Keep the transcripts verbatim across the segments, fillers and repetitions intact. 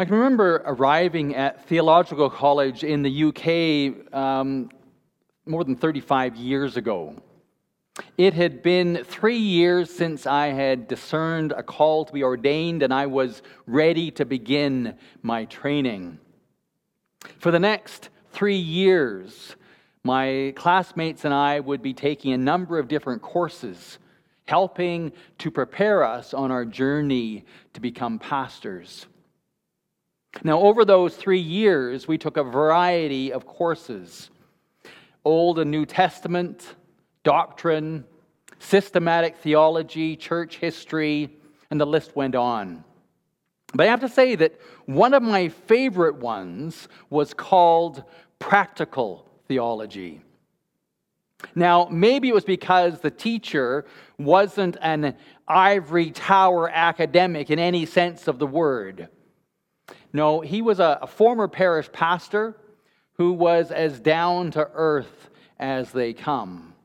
I can remember arriving at theological college in the U K um, more than thirty-five years ago. It had been three years since I had discerned a call to be ordained, and I was ready to begin my training. For the next three years, my classmates and I would be taking a number of different courses, helping to prepare us on our journey to become pastors. Now, over those three years, we took a variety of courses: Old and New Testament, doctrine, systematic theology, church history, and the list went on. But I have to say that one of my favorite ones was called practical theology. Now, maybe it was because the teacher wasn't an ivory tower academic in any sense of the word. No, he was a, a former parish pastor who was as down to earth as they come.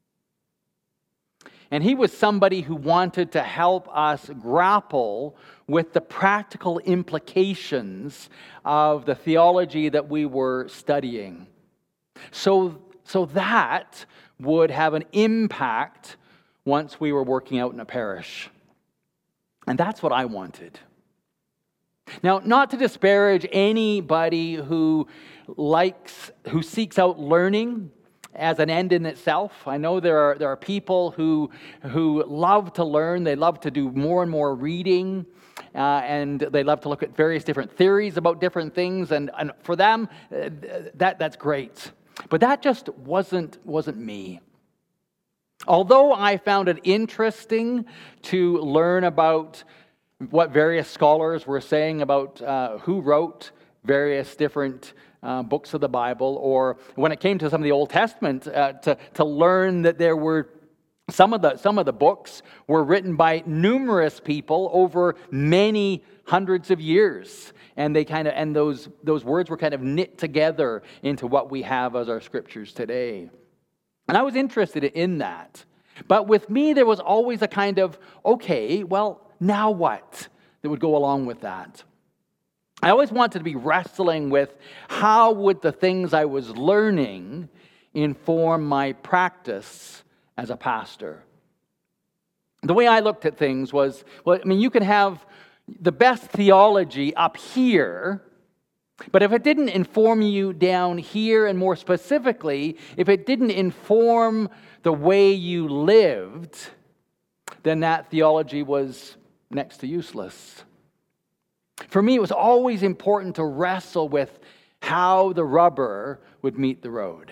And he was somebody who wanted to help us grapple with the practical implications of the theology that we were studying. So, so that would have an impact once we were working out in a parish. And that's what I wanted. Now, not to disparage anybody who likes, who seeks out learning as an end in itself. I know there are there are people who who love to learn. They love to do more and more reading, uh, and they love to look at various different theories about different things. And, and for them, uh, that that's great. But that just wasn't wasn't me. Although I found it interesting to learn about what various scholars were saying about uh, who wrote various different uh, books of the Bible, or when it came to some of the Old Testament, uh, to to learn that there were some of the some of the books were written by numerous people over many hundreds of years, and they kind of and those those words were kind of knit together into what we have as our scriptures today. And I was interested in that, but with me there was always a kind of okay, well. Now what? That would go along with that. I always wanted to be wrestling with how would the things I was learning inform my practice as a pastor. The way I looked at things was, well, I mean, you can have the best theology up here, but if it didn't inform you down here, and more specifically, if it didn't inform the way you lived, then that theology was next to useless. For me, it was always important to wrestle with how the rubber would meet the road.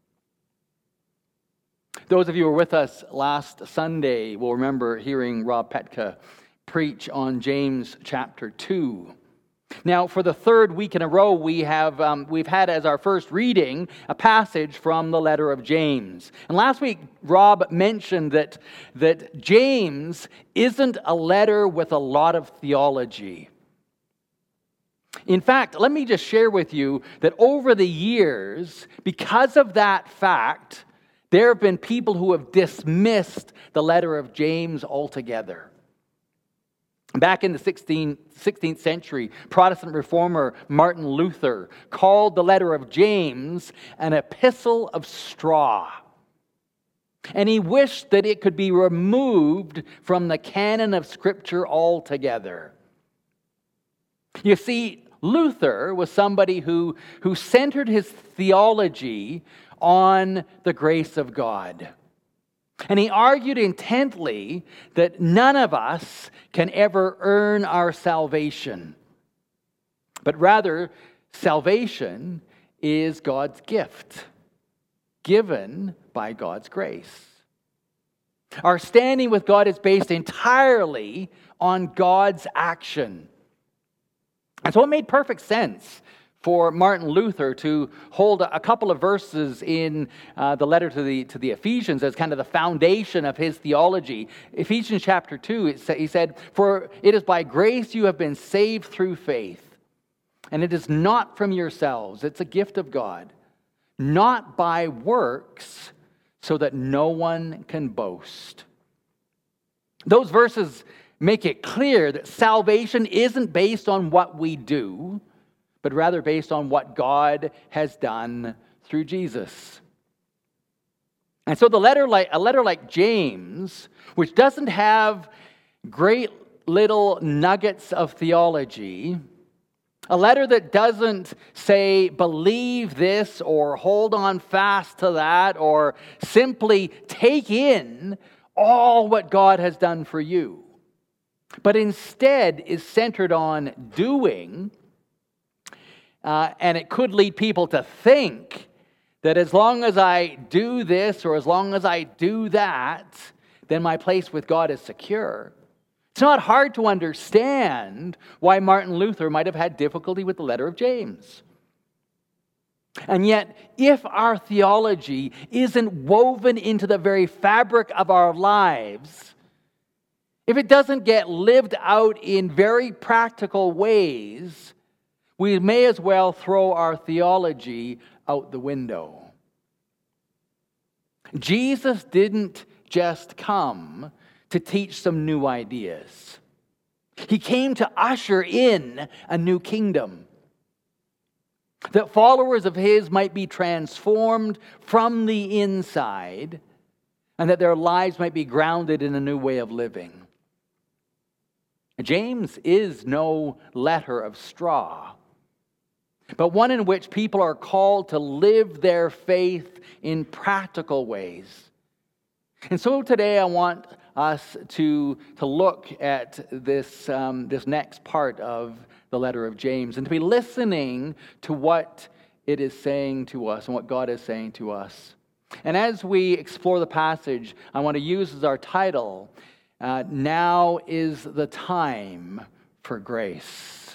Those of you who were with us last Sunday will remember hearing Rob Petka preach on James chapter two. Now, for the third week in a row, we have um, we've had as our first reading a passage from the letter of James. And last week, Rob mentioned that that James isn't a letter with a lot of theology. In fact, let me just share with you that over the years, because of that fact, there have been people who have dismissed the letter of James altogether. Back in the sixteenth century, Protestant reformer Martin Luther called the letter of James an epistle of straw. And he wished that it could be removed from the canon of Scripture altogether. You see, Luther was somebody who, who centered his theology on the grace of God. And he argued intently that none of us can ever earn our salvation, but rather salvation is God's gift, given by God's grace. Our standing with God is based entirely on God's action. And so it made perfect sense for Martin Luther to hold a couple of verses in uh, the letter to the to the Ephesians as kind of the foundation of his theology. Ephesians chapter two, it sa- he said, "For it is by grace you have been saved through faith, and it is not from yourselves, it's a gift of God, not by works, so that no one can boast." Those verses make it clear that salvation isn't based on what we do, but rather based on what God has done through Jesus. And so the letter like a letter like James, which doesn't have great little nuggets of theology, a letter that doesn't say believe this or hold on fast to that or simply take in all what God has done for you, but instead is centered on doing, uh, and it could lead people to think that as long as I do this or as long as I do that, then my place with God is secure. It's not hard to understand why Martin Luther might have had difficulty with the letter of James. And yet, if our theology isn't woven into the very fabric of our lives, if it doesn't get lived out in very practical ways, we may as well throw our theology out the window. Jesus didn't just come to teach some new ideas. He came to usher in a new kingdom, that followers of His might be transformed from the inside, and that their lives might be grounded in a new way of living. James is no letter of straw, but one in which people are called to live their faith in practical ways. And so today I want us to, to look at this, um, this next part of the letter of James and to be listening to what it is saying to us and what God is saying to us. And as we explore the passage, I want to use as our title, uh, Now is the Time for Grace.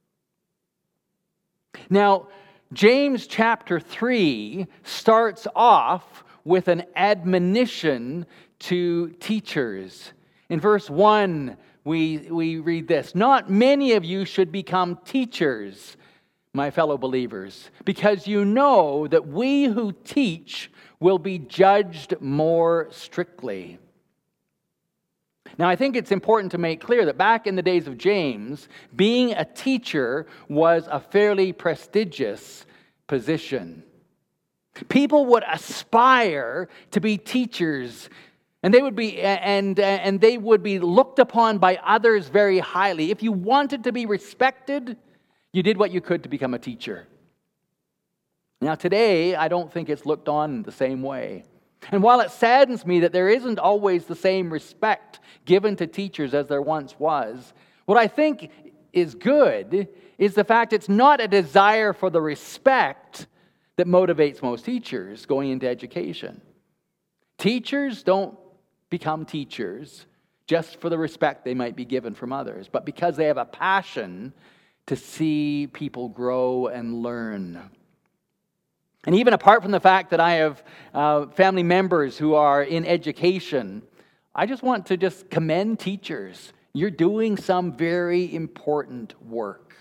Now, James chapter three starts off with an admonition to teachers. In verse one, we, we read this: "Not many of you should become teachers, my fellow believers, because you know that we who teach will be judged more strictly." Now, I think it's important to make clear that back in the days of James, being a teacher was a fairly prestigious position. People would aspire to be teachers, and they would be and and they would be looked upon by others very highly. If you wanted to be respected, you did what you could to become a teacher. Now, today, I don't think it's looked on the same way. And while it saddens me that there isn't always the same respect given to teachers as there once was, what I think is good is the fact it's not a desire for the respect that motivates most teachers going into education. Teachers don't become teachers just for the respect they might be given from others, but because they have a passion to see people grow and learn. And even apart from the fact that I have uh, family members who are in education, I just want to just commend teachers. You're doing some very important work.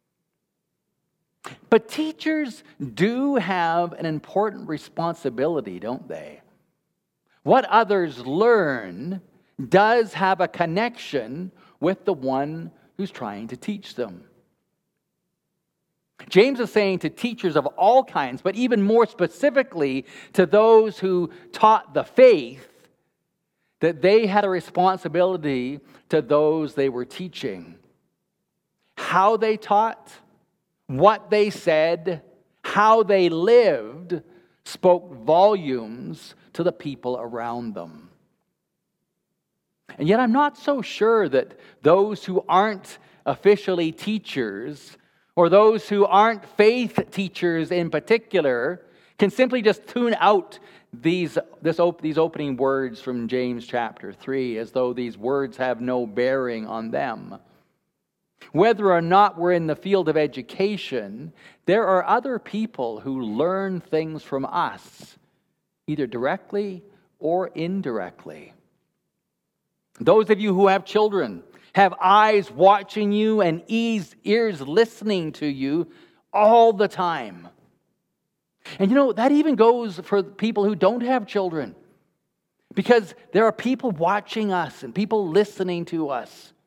But teachers do have an important responsibility, don't they? What others learn does have a connection with the one who's trying to teach them. James is saying to teachers of all kinds, but even more specifically to those who taught the faith, that they had a responsibility to those they were teaching. How they taught, what they said, how they lived spoke volumes to the people around them. And yet I'm not so sure that those who aren't officially teachers, or those who aren't faith teachers in particular, can simply just tune out these, this op- these opening words from James chapter three as though these words have no bearing on them. Whether or not we're in the field of education, there are other people who learn things from us, either directly or indirectly. Those of you who have children have eyes watching you and ears listening to you all the time. And you know, that even goes for people who don't have children. Because there are people watching us and people listening to us.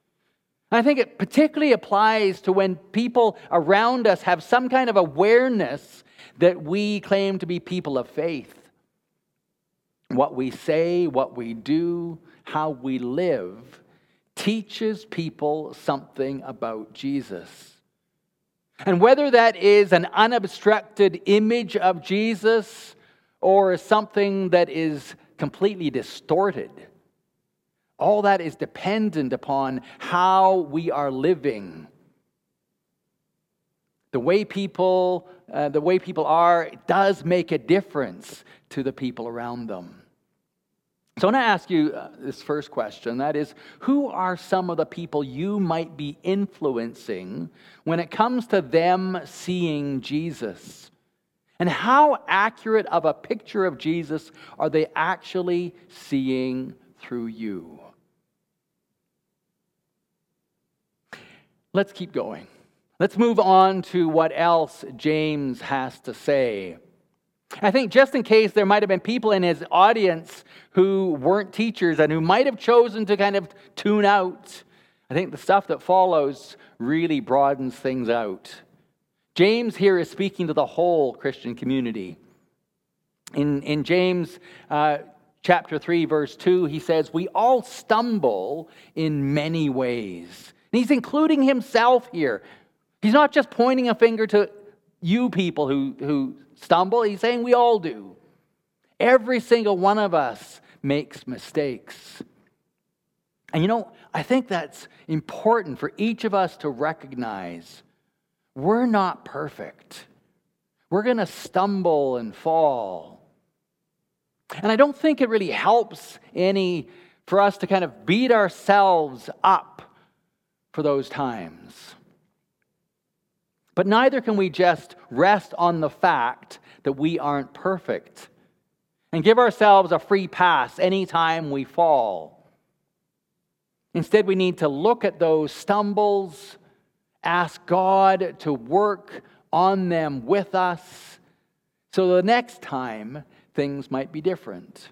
I think it particularly applies to when people around us have some kind of awareness that we claim to be people of faith. What we say, what we do, how we live teaches people something about Jesus. And whether that is an unobstructed image of Jesus or something that is completely distorted, all that is dependent upon how we are living. The way people, uh, the way people are does make a difference to the people around them. So I want to ask you uh, this first question. That is, who are some of the people you might be influencing when it comes to them seeing Jesus? And how accurate of a picture of Jesus are they actually seeing through you? Let's keep going. Let's move on to what else James has to say. I think just in case there might have been people in his audience who weren't teachers and who might have chosen to kind of tune out, I think the stuff that follows really broadens things out. James here is speaking to the whole Christian community. In, in James uh, chapter three, verse two, he says, "We all stumble in many ways." And he's including himself here. He's not just pointing a finger to you people who, who stumble. He's saying we all do. Every single one of us makes mistakes. And you know, I think that's important for each of us to recognize. We're not perfect. We're going to stumble and fall. And I don't think it really helps any for us to kind of beat ourselves up for those times. But neither can we just rest on the fact that we aren't perfect and give ourselves a free pass anytime we fall. Instead, we need to look at those stumbles, ask God to work on them with us, so the next time things might be different.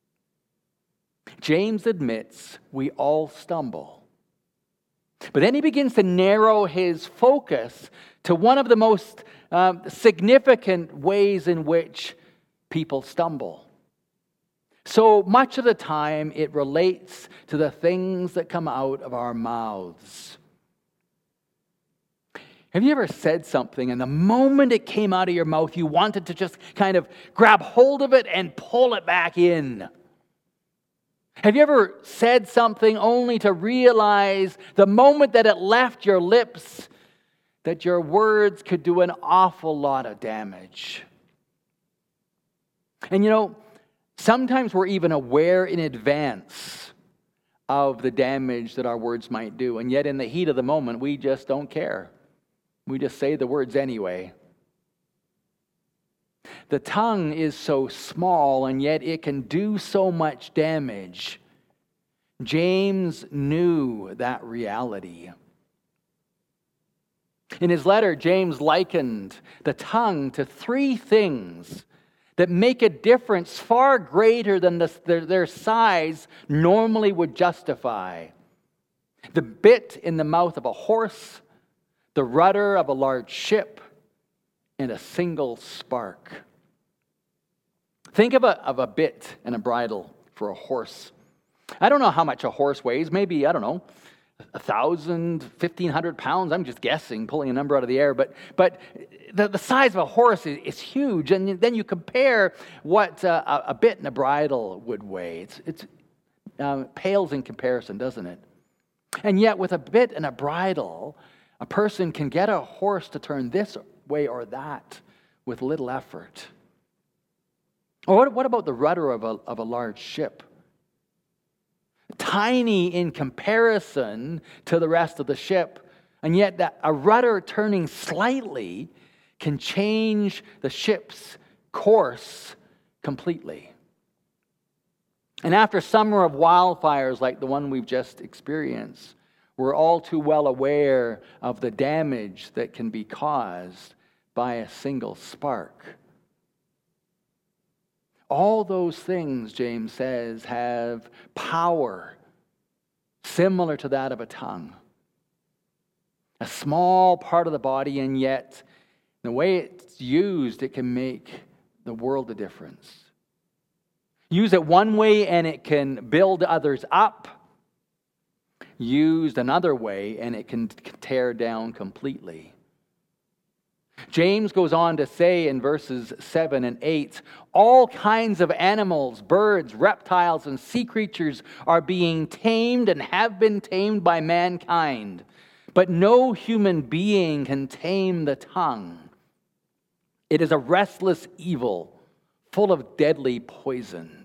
James admits we all stumble. But then he begins to narrow his focus to one of the most uh, significant ways in which people stumble. So much of the time, it relates to the things that come out of our mouths. Have you ever said something and the moment it came out of your mouth, you wanted to just kind of grab hold of it and pull it back in? Have you ever said something only to realize the moment that it left your lips that your words could do an awful lot of damage? And you know, sometimes we're even aware in advance of the damage that our words might do, and yet in the heat of the moment, we just don't care. We just say the words anyway. The tongue is so small, and yet it can do so much damage. James knew that reality. In his letter, James likened the tongue to three things that make a difference far greater than the, their, their size normally would justify. The bit in the mouth of a horse, the rudder of a large ship, and a single spark. Think of a, of a bit and a bridle for a horse. I don't know how much a horse weighs. Maybe, I don't know, a thousand, fifteen hundred pounds. I'm just guessing, pulling a number out of the air. But but the, the size of a horse is, is huge. And then you compare what uh, a, a bit and a bridle would weigh. It's, it's um, pales in comparison, doesn't it? And yet with a bit and a bridle, a person can get a horse to turn this way or that with little effort. Or what, what about the rudder of a, of a large ship? Tiny in comparison to the rest of the ship, and yet that a rudder turning slightly can change the ship's course completely. And after a summer of wildfires like the one we've just experienced, we're all too well aware of the damage that can be caused by a single spark. All those things, James says, have power similar to that of a tongue. A small part of the body, and yet the way it's used, it can make the world a difference. Use it one way and it can build others up. Used another way and it can tear down completely. James goes on to say in verses seven and eight, all kinds of animals, birds, reptiles, and sea creatures are being tamed and have been tamed by mankind. But no human being can tame the tongue. It is a restless evil, full of deadly poison.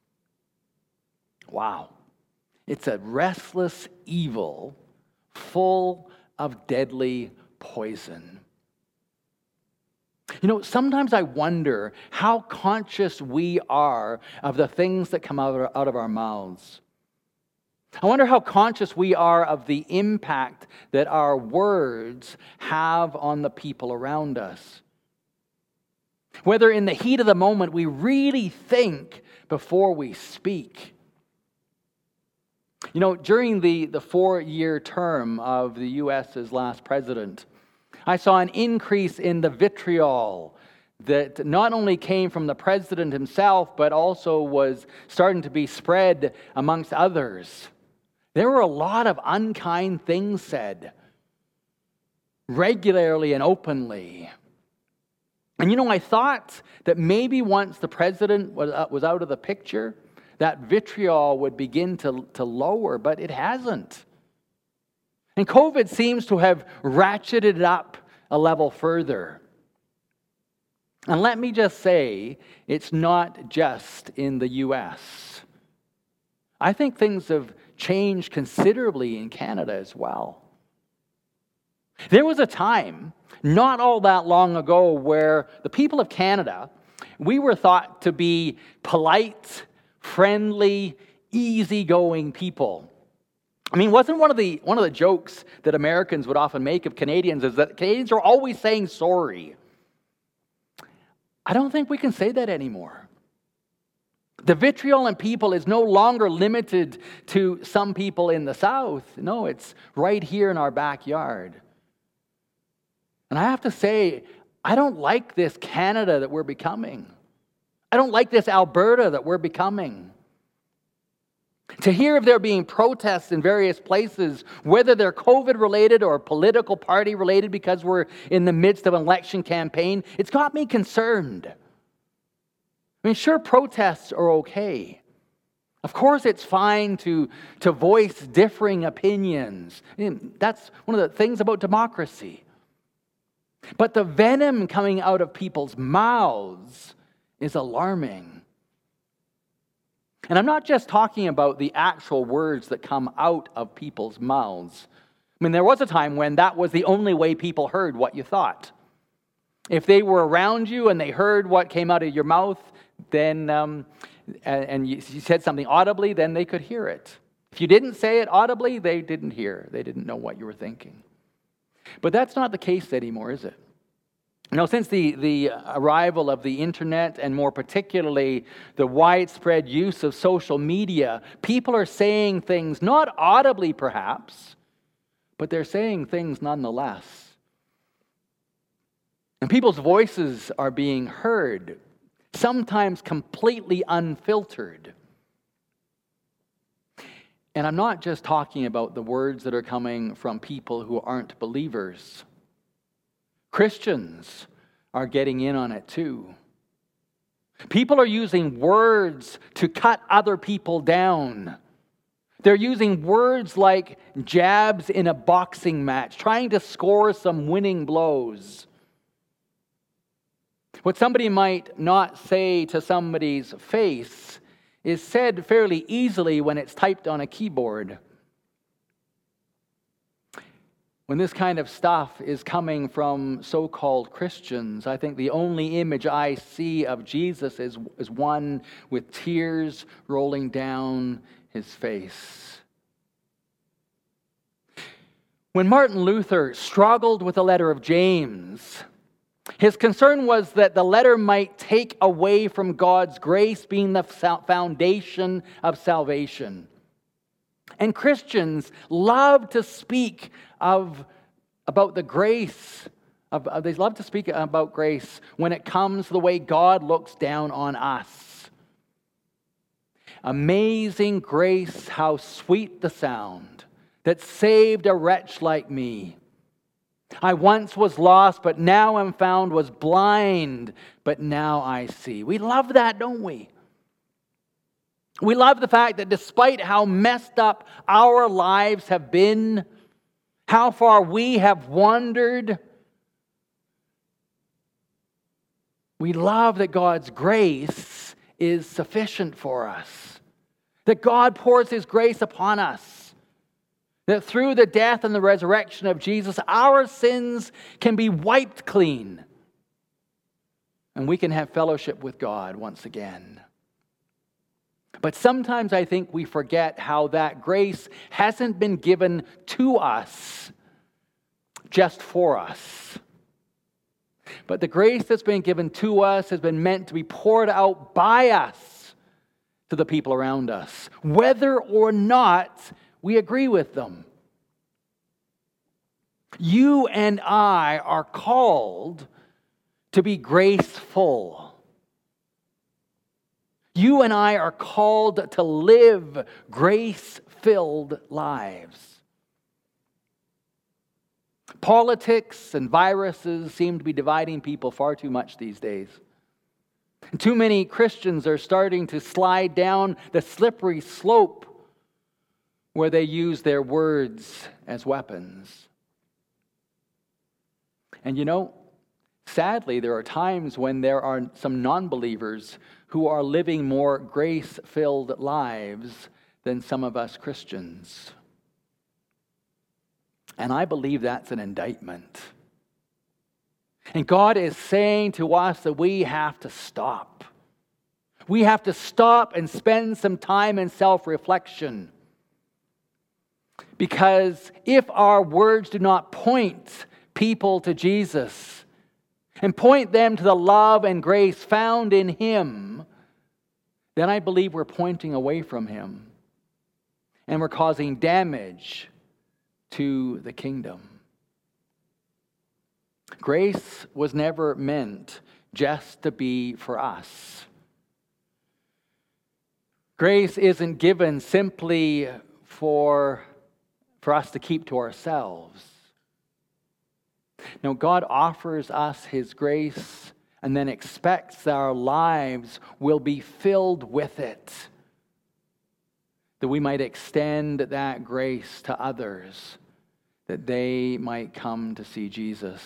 Wow. It's a restless evil, full of deadly poison. You know, sometimes I wonder how conscious we are of the things that come out of our mouths. I wonder how conscious we are of the impact that our words have on the people around us. Whether in the heat of the moment we really think before we speak. You know, during the, the four-year term of the U S's last president, I saw an increase in the vitriol that not only came from the president himself, but also was starting to be spread amongst others. There were a lot of unkind things said, regularly and openly. And you know, I thought that maybe once the president was, uh, was out of the picture, that vitriol would begin to, to lower, but it hasn't. And COVID seems to have ratcheted it up a level further. And let me just say, it's not just in the U S. I think things have changed considerably in Canada as well. There was a time, not all that long ago, where the people of Canada, we were thought to be polite, friendly, easygoing people. I mean, wasn't one of the one of the jokes that Americans would often make of Canadians is that Canadians are always saying sorry. I don't think we can say that anymore. The vitriol in people is no longer limited to some people in the South. No, it's right here in our backyard. And I have to say, I don't like this Canada that we're becoming. I don't like this Alberta that we're becoming. To hear of there being protests in various places, whether they're COVID-related or political party-related because we're in the midst of an election campaign, it's got me concerned. I mean, sure, protests are okay. Of course, it's fine to, to voice differing opinions. I mean, that's one of the things about democracy. But the venom coming out of people's mouths is alarming. And I'm not just talking about the actual words that come out of people's mouths. I mean, there was a time when that was the only way people heard what you thought. If they were around you and they heard what came out of your mouth, then um, and, and you, you said something audibly, then they could hear it. If you didn't say it audibly, they didn't hear. They didn't know what you were thinking. But that's not the case anymore, is it? You know, since the, the arrival of the internet, and more particularly the widespread use of social media, people are saying things, not audibly perhaps, but they're saying things nonetheless. And people's voices are being heard, sometimes completely unfiltered. And I'm not just talking about the words that are coming from people who aren't believers. Christians are getting in on it too. People are using words to cut other people down. They're using words like jabs in a boxing match, trying to score some winning blows. What somebody might not say to somebody's face is said fairly easily when it's typed on a keyboard. When this kind of stuff is coming from so-called Christians, I think the only image I see of Jesus is, is one with tears rolling down his face. When Martin Luther struggled with the letter of James, his concern was that the letter might take away from God's grace being the foundation of salvation. And Christians love to speak of about the grace. Of, uh, they love to speak about grace when it comes to the way God looks down on us. Amazing grace, how sweet the sound that saved a wretch like me. I once was lost, but now am found, was blind, but now I see. We love that, don't we? We love the fact that despite how messed up our lives have been, how far we have wandered, we love that God's grace is sufficient for us. That God pours His grace upon us. That through the death and the resurrection of Jesus, our sins can be wiped clean. And we can have fellowship with God once again. But sometimes I think we forget how that grace hasn't been given to us just for us. But the grace that's been given to us has been meant to be poured out by us to the people around us, whether or not we agree with them. You and I are called to be graceful. You and I are called to live grace-filled lives. Politics and viruses seem to be dividing people far too much these days. Too many Christians are starting to slide down the slippery slope where they use their words as weapons. And you know, sadly, there are times when there are some non-believers who are living more grace-filled lives than some of us Christians. And I believe that's an indictment. And God is saying to us that we have to stop. We have to stop and spend some time in self-reflection. Because if our words do not point people to Jesus and point them to the love and grace found in Him, then I believe we're pointing away from Him. And we're causing damage to the kingdom. Grace was never meant just to be for us. Grace isn't given simply for, for us to keep to ourselves. No, God offers us His grace and then expects that our lives will be filled with it, that we might extend that grace to others, that they might come to see Jesus.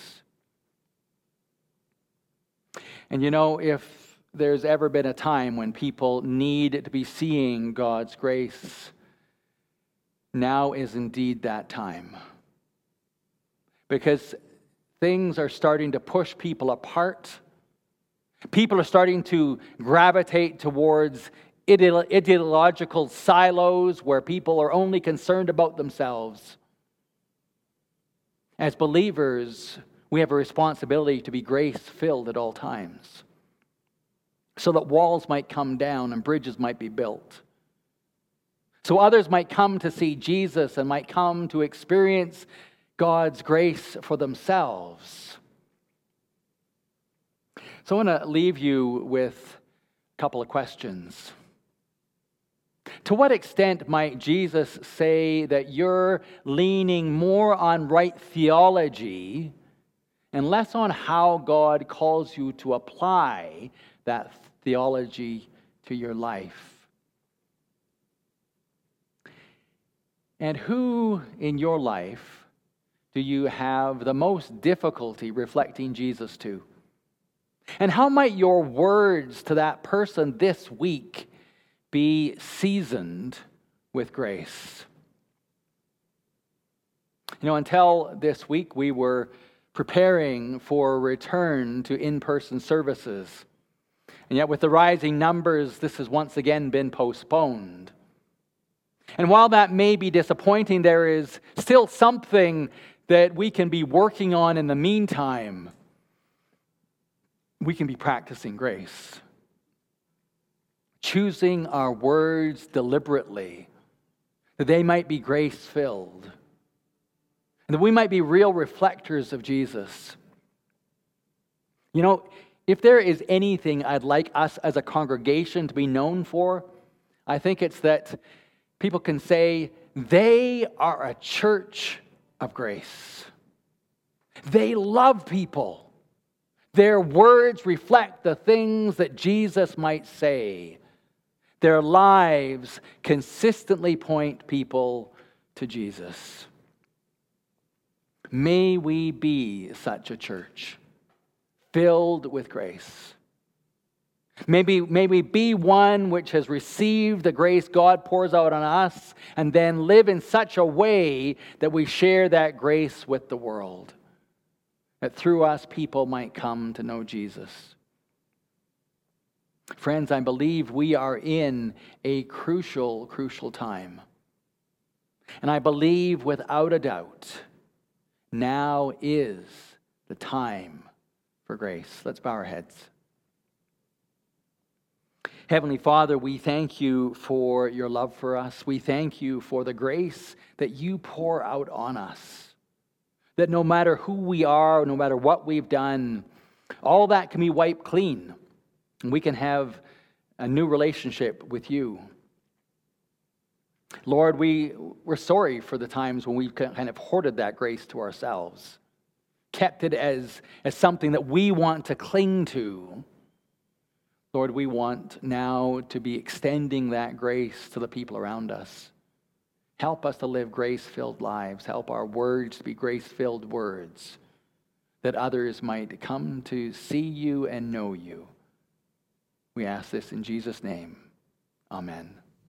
And you know, if there's ever been a time when people need to be seeing God's grace, now is indeed that time. Because things are starting to push people apart. People are starting to gravitate towards ideological silos where people are only concerned about themselves. As believers, we have a responsibility to be grace-filled at all times, so that walls might come down and bridges might be built, so others might come to see Jesus and might come to experience God's grace for themselves. So I want to leave you with a couple of questions. To what extent might Jesus say that you're leaning more on right theology and less on how God calls you to apply that theology to your life? And who in your life do you have the most difficulty reflecting Jesus to? And how might your words to that person this week be seasoned with grace? You know, until this week, we were preparing for a return to in-person services. And yet with the rising numbers, this has once again been postponed. And while that may be disappointing, there is still something that we can be working on in the meantime. We can be practicing grace. Choosing our words deliberately, that they might be grace-filled. and that we might be real reflectors of Jesus. You know, if there is anything I'd like us as a congregation to be known for, I think it's that people can say, they are a church of grace. They love people. Their words reflect the things that Jesus might say. Their lives consistently point people to Jesus. May we be such a church, filled with grace. Maybe, may we be one which has received the grace God pours out on us and then live in such a way that we share that grace with the world. That through us people might come to know Jesus. Friends, I believe we are in a crucial, crucial time. And I believe without a doubt, now is the time for grace. Let's bow our heads. Heavenly Father, we thank you for your love for us. We thank you for the grace that you pour out on us. That no matter who we are, no matter what we've done, all that can be wiped clean. And we can have a new relationship with you. Lord, we, we're sorry for the times when we've kind of hoarded that grace to ourselves, kept it as, as something that we want to cling to. Lord, we want now to be extending that grace to the people around us. Help us to live grace-filled lives. Help our words to be grace-filled words, that others might come to see you and know you. We ask this in Jesus' name. Amen.